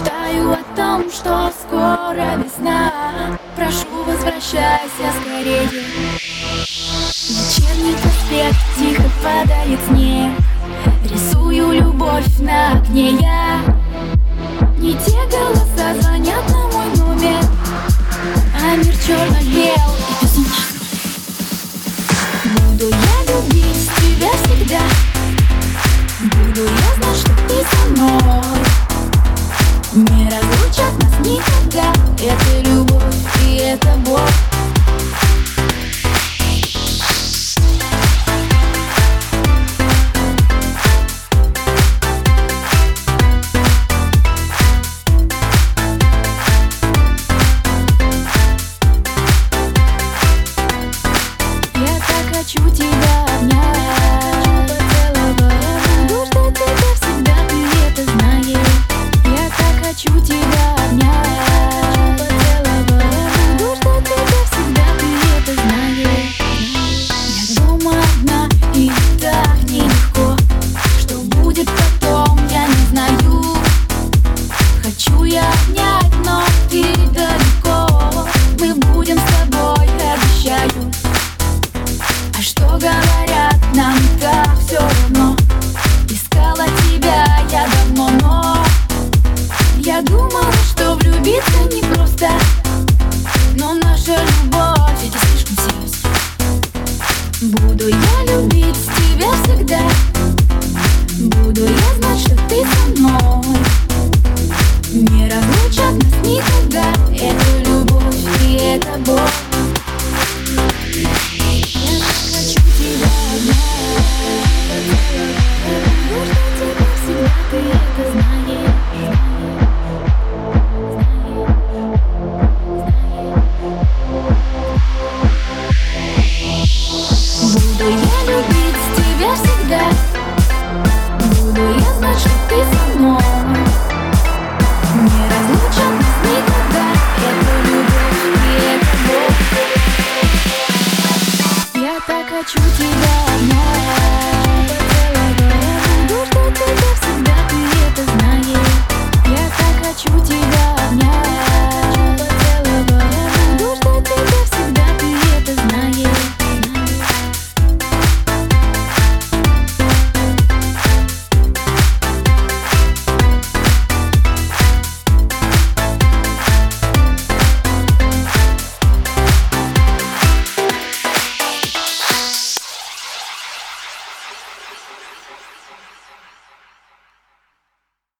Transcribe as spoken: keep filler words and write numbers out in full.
Мечтаю о том, что скоро весна. Прошу, возвращайся скорее. Вечерний проспект тихо падает снег. Рисую любовь на окне я. Не те голоса звонят на мой номер, а мир черно-бел и безумно. Буду я любить тебя всегда. Буду я знать, что ты со мной. Не разлучат нас никогда. Это любовь и это боль. Хочу тебя обнять, поцеловать. Буду ждать тебя всегда, ты это знаешь. Я так хочу тебя обнять, поцеловать. Буду ждать тебя всегда, ты это знаешь. Я дома одна, и так нелегко. Что будет потом, я не знаю. Хочу я обнять, но ты далеко. Мы будем с тобой, обещаю. А что говорят, нам так все равно. Искала тебя я давно, но я думала, что влюбиться непросто. Но наша любовь, это слишком серьезно. Буду я любить тебя всегда. Буду я знать, что ты со мной. Не разлучат нас никогда. Это любовь и это боль. Буду я любить тебя всегда. Буду я знать, что ты со мной. Не разлучат нас никогда. Это любовь и это боль. Я так хочу тебя обнять, поцеловать. Буду ждать тебя всегда, ты это знаешь. Я так хочу тебя обнять, поцеловать. Буду ждать тебя всегда, ты это знаешь.